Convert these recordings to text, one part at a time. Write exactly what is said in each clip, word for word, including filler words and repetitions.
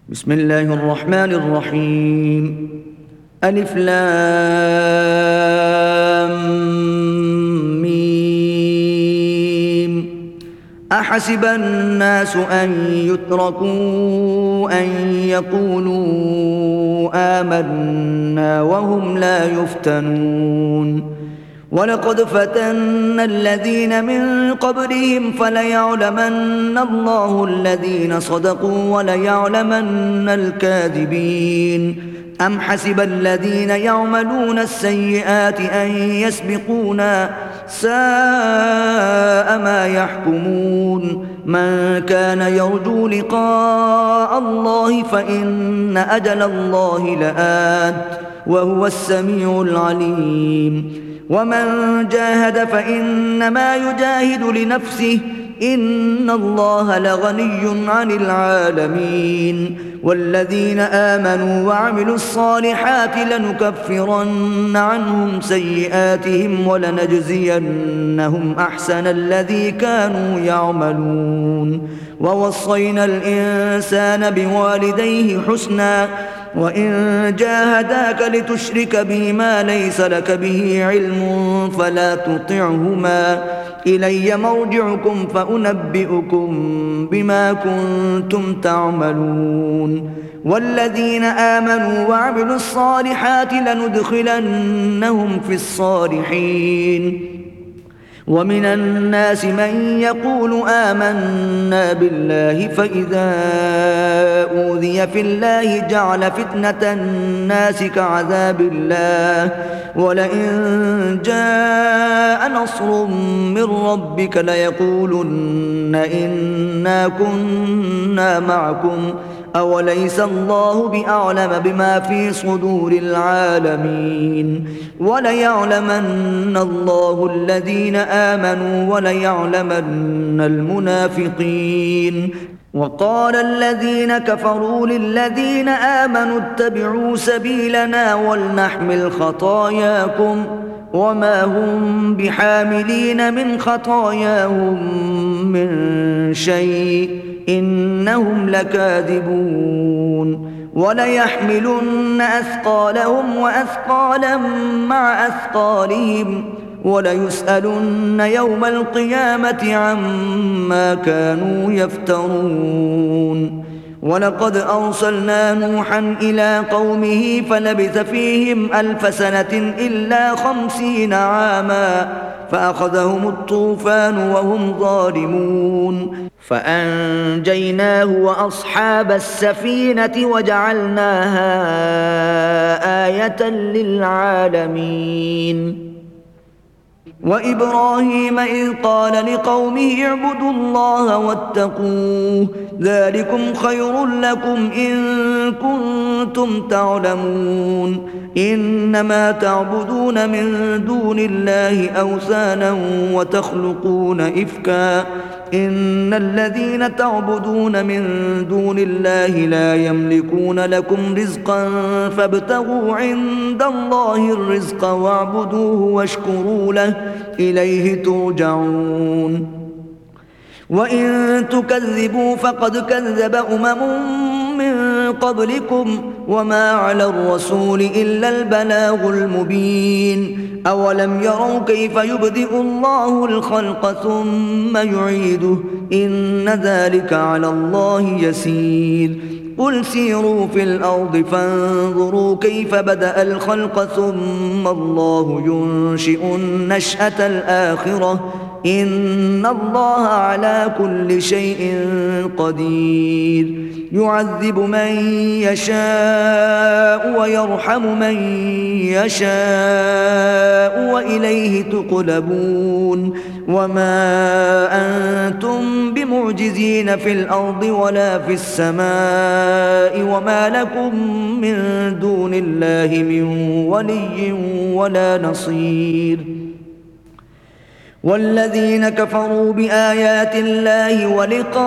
بسم الله الرحمن الرحيم. ألف لام ميم. أحسب الناس أن يتركوا أن يقولوا آمنا وهم لا يفتنون. ولقد فتنا الذين من قبلهم فليعلمن الله الذين صدقوا وليعلمن الكاذبين. أم حسب الذين يعملون السيئات أن يسبقونا ساء ما يحكمون. من كان يرجو لقاء الله فإن أجل الله لآت وهو السميع العليم. ومن جاهد فإنما يجاهد لنفسه إن الله لغني عن العالمين. والذين آمنوا وعملوا الصالحات لنكفرن عنهم سيئاتهم ولنجزينهم أحسن الذي كانوا يعملون. ووصينا الإنسان بوالديه حسنا وإن جاهداك لتشرك بي ما ليس لك به علم فلا تطعهما إلي مرجعكم فأنبئكم بما كنتم تعملون. والذين آمنوا وعملوا الصالحات لندخلنهم في الصالحين. ومن الناس من يقول آمنا بالله فإذا أوذي في الله جعل فتنة الناس كعذاب الله ولئن جاء نصر من ربك ليقولن إنا كنا معكم أوليس الله بأعلم بما في صدور العالمين. وليعلمن الله الذين آمنوا وليعلمن المنافقين. وقال الذين كفروا للذين آمنوا اتبعوا سبيلنا ولنحمل خطاياكم وما هم بحاملين من خطاياهم من شيء إنهم لكاذبون. وليحملن أثقالهم وأثقالا مع أثقالهم وليسألن يوم القيامة عما كانوا يفترون. ولقد أرسلنا نوحا إلى قومه فلبث فيهم ألف سنة إلا خمسين عاما فأخذهم الطوفان وهم ظالمون فأنجيناه وأصحاب السفينة وجعلناها آية للعالمين. وإبراهيم إذ قال لقومه اعبدوا الله واتقوه ذلكم خير لكم إن كنتم تعلمون. إنما تعبدون من دون الله أوثانا وتخلقون إفكا إن الذين تعبدون من دون الله لا يملكون لكم رزقا فابتغوا عند الله الرزق واعبدوه واشكروا له إليه ترجعون. وإن تكذبوا فقد كذب أمم من قبلكم وما على الرسول إلا البلاغ المبين. أولم يروا كيف يبدئ الله الخلق ثم يعيده إن ذلك على الله يسير. قل سيروا في الأرض فانظروا كيف بدأ الخلق ثم الله ينشئ النشأة الآخرة إن الله على كل شيء قدير. يعذب من يشاء ويرحم من يشاء وإليه تقلبون. وما أنتم بمعجزين في الأرض ولا في السماء وما لكم من دون الله من ولي ولا نصير. والذين كفروا بآيات الله ولقائه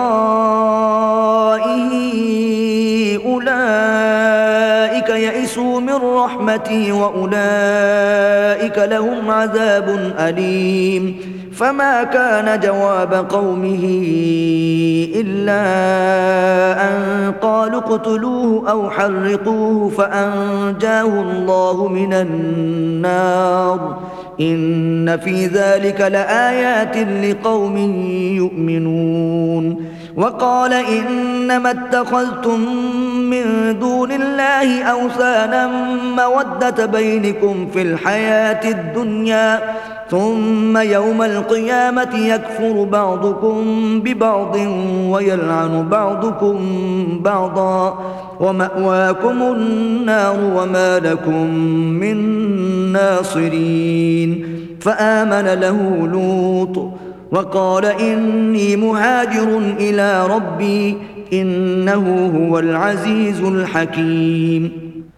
أولئك يئسوا من رحمتي وأولئك لهم عذاب أليم. فما كان جواب قومه إلا أن قالوا اقتلوه أو حرقوه فأنجاه الله من النار إن في ذلك لآيات لقوم يؤمنون وقال إنما اتخذتم من دون الله أوثانا مودة بينكم في الحياة الدنيا ثم يوم القيامة يكفر بعضكم ببعض ويلعن بعضكم بعضا ومأواكم النار وما لكم من ناصرين فآمن له لوط وقال إني مهاجر إلى ربي إنه هو العزيز الحكيم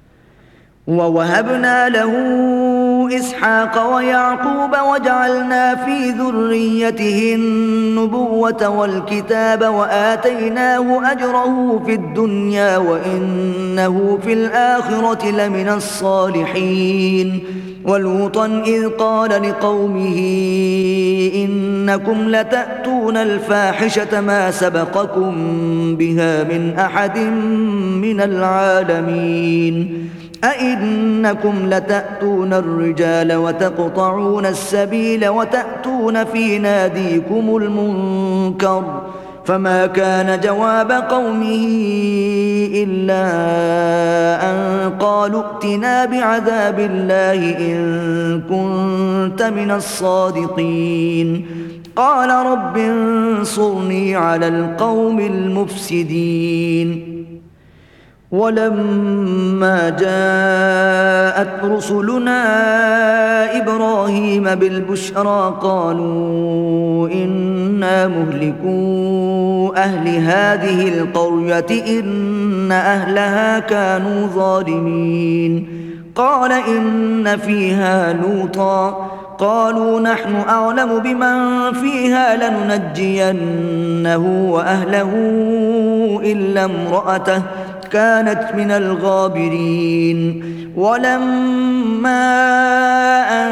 ووهبنا له إسحاق ويعقوب وجعلنا في ذريته النبوة والكتاب وآتيناه أجره في الدنيا وإنه في الآخرة لمن الصالحين ولوطا إذ قال لقومه إنكم لتأتون الفاحشة ما سبقكم بها من أحد من العالمين أئنكم لتأتون الرجال وتقطعون السبيل وتأتون في ناديكم المنكر فما كان جواب قومه إلا أن قالوا ائتنا بعذاب الله إن كنت من الصادقين قال رب انصرني على القوم المفسدين ولما جاءت رسلنا إبراهيم بالبشرى قالوا إنا مهلكو أهل هذه القرية إن أهلها كانوا ظالمين قال إن فيها لوطا قالوا نحن أعلم بمن فيها لننجينه وأهله إلا امرأته كانت من الغابرين ولما أن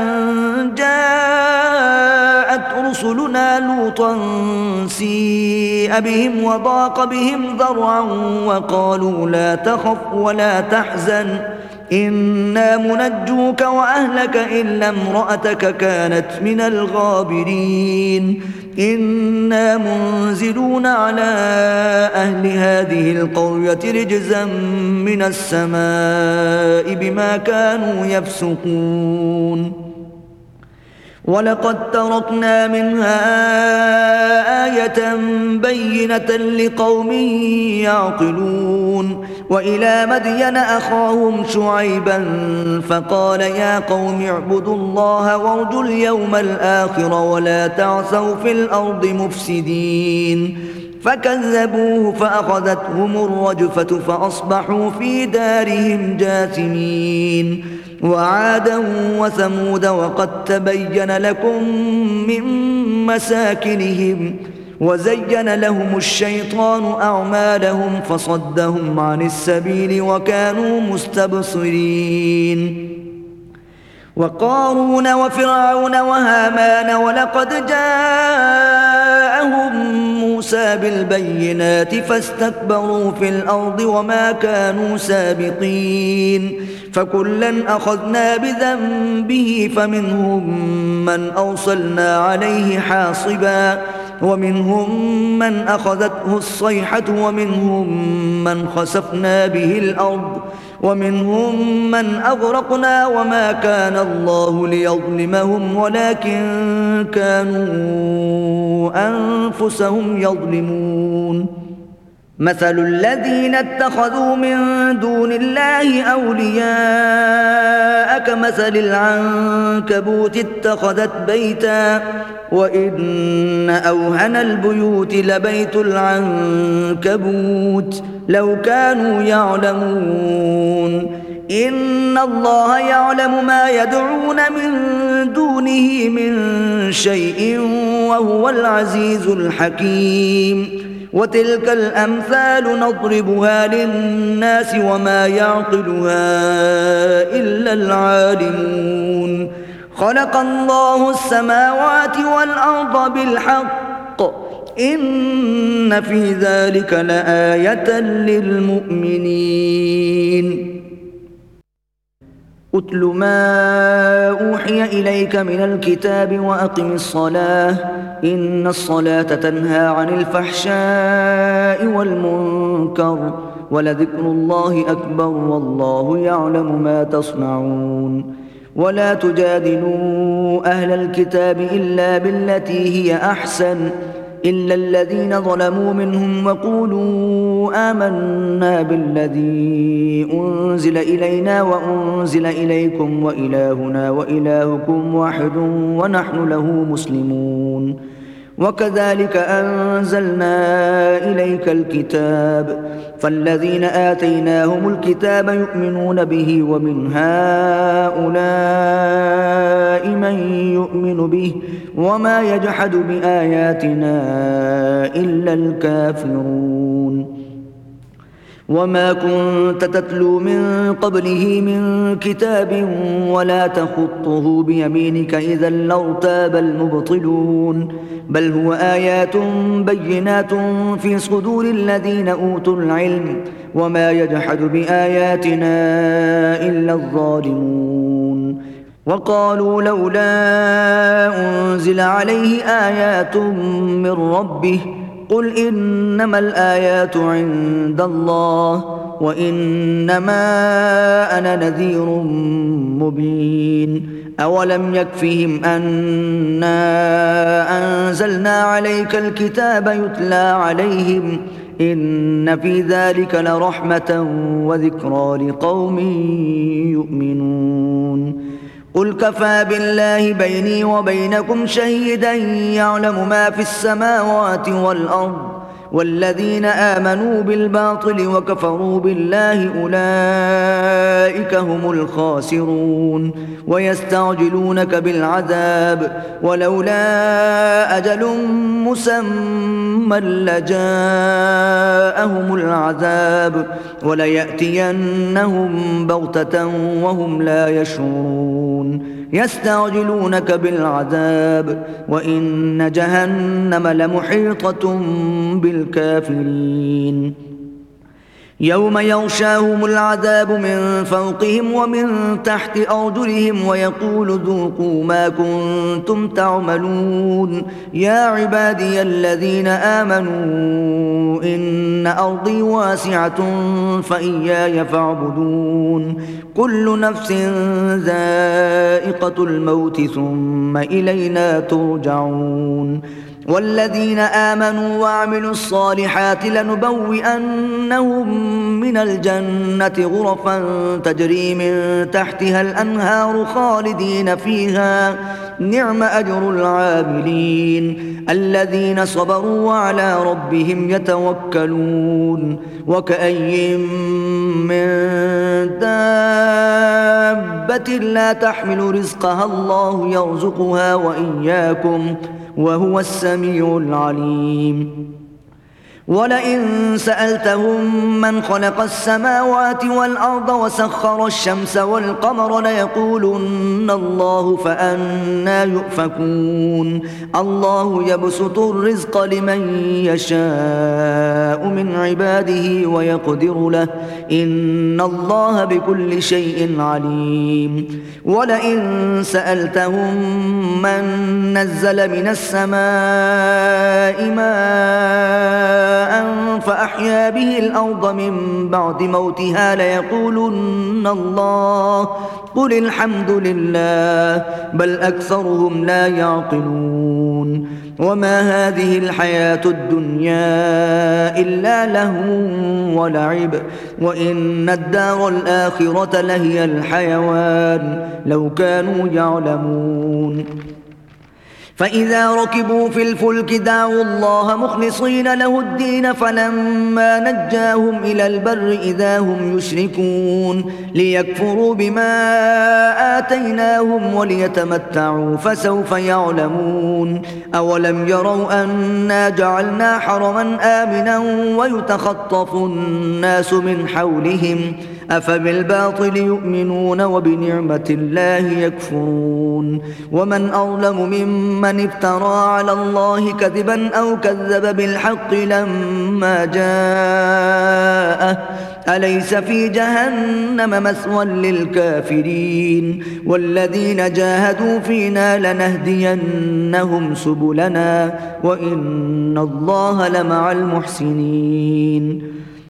جاءت رسلنا لوطا سيء بهم وضاق بهم ذرعا وقالوا لا تخف ولا تحزن إنا منجوك وأهلك إلا امرأتك كانت من الغابرين إنا منزلون على أهل هذه القرية رجزا من السماء بما كانوا يفسقون ولقد تركنا منها آية بينة لقوم يعقلون وإلى مدين أخاهم شعيبا فقال يا قوم اعبدوا الله وارجوا اليوم الآخر ولا تعثوا في الأرض مفسدين فكذبوه فأخذتهم الرجفة فأصبحوا في دارهم جاثمين وعادا وثمود وقد تبين لكم من مساكنهم وزين لهم الشيطان أعمالهم فصدهم عن السبيل وكانوا مستبصرين وقارون وفرعون وهامان ولقد جاءهم موسى بالبينات فاستكبروا في الأرض وما كانوا سابقين فكلا أخذنا بذنبه فمنهم من أرسلنا عليه حاصبا ومنهم من أخذته الصيحة ومنهم من خسفنا به الأرض ومنهم من أغرقنا وما كان الله ليظلمهم ولكن كانوا أنفسهم يظلمون مثل الذين اتخذوا من دون الله أولياء كمثل العنكبوت اتخذت بيتا وإن أوهن البيوت لبيت العنكبوت لو كانوا يعلمون إن الله يعلم ما يدعون من دونه من شيء وهو العزيز الحكيم وتلك الأمثال نضربها للناس وما يعقلها إلا العالمون خلق الله السماوات والأرض بالحق إن في ذلك لآية للمؤمنين أتل ما أوحي إليك من الكتاب وأقم الصلاة إن الصلاة تنهى عن الفحشاء والمنكر ولذكر الله أكبر والله يعلم ما تصنعون ولا تجادلوا أهل الكتاب إلا بالتي هي أحسن إلا الذين ظلموا منهم وقولوا آمنا بالذي أنزل إلينا وأنزل إليكم وإلهنا وإلهكم واحد ونحن له مسلمون وكذلك أنزلنا إليك الكتاب فالذين آتيناهم الكتاب يؤمنون به ومن هؤلاء من يؤمن به وما يجحد بآياتنا إلا الكافرون وما كنت تتلو من قبله من كتاب ولا تخطه بيمينك إذا لارتاب المبطلون بل هو آيات بينات في صدور الذين أوتوا العلم وما يجحد بآياتنا إلا الظالمون وقالوا لولا أنزل عليه آيات من ربه قل إنما الآيات عند الله وإنما أنا نذير مبين أولم يكفهم أنا أنزلنا عليك الكتاب يتلى عليهم إن في ذلك لرحمة وذكرى لقوم يؤمنون قل كفى بالله بيني وبينكم شهيدا يعلم ما في السماوات والأرض والذين آمنوا بالباطل وكفروا بالله أولئك هم الخاسرون ويستعجلونك بالعذاب ولولا أجل مسمى لجاءهم العذاب وليأتينهم بغتة وهم لا يشعرون يستعجلونك بالعذاب وإن جهنم لمحيطة بالكافرين يوم يغشاهم العذاب من فوقهم ومن تحت أرجلهم ويقول ذوقوا ما كنتم تعملون يا عبادي الذين آمنوا إن أرضي واسعة فإياي فاعبدون كل نفس ذائقة الموت ثم إلينا ترجعون والذين آمنوا وعملوا الصالحات لنبوئنهم من الجنة غرفا تجري من تحتها الأنهار خالدين فيها نعم أجر العاملين الذين صبروا وعلى ربهم يتوكلون وكأي من دابة لا تحمل رزقها الله يرزقها وإياكم وهو السميع العليم ولئن سألتهم من خلق السماوات والأرض وسخر الشمس والقمر ليقولن الله فأنى يؤفكون الله يبسط الرزق لمن يشاء من عباده ويقدر له إن الله بكل شيء عليم ولئن سألتهم من نزل من السماء ماء فأحيا به الأرض من بعد موتها ليقولن الله قل الحمد لله بل أكثرهم لا يعقلون وما هذه الحياة الدنيا إلا لهو ولعب وإن الدار الآخرة لهي الحيوان لو كانوا يعلمون فإذا ركبوا في الفلك دعوا الله مخلصين له الدين فلما نجاهم إلى البر إذا هم يشركون ليكفروا بما آتيناهم وليتمتعوا فسوف يعلمون أولم يروا أنا جعلنا حرما آمنا ويتخطف الناس من حولهم أفبالباطل يؤمنون وبنعمة الله يكفرون ومن أظلم ممن افترى على الله كذبا أو كذب بالحق لما جاءه أليس في جهنم مثوى للكافرين والذين جاهدوا فينا لنهدينهم سبلنا وإن الله لمع المحسنين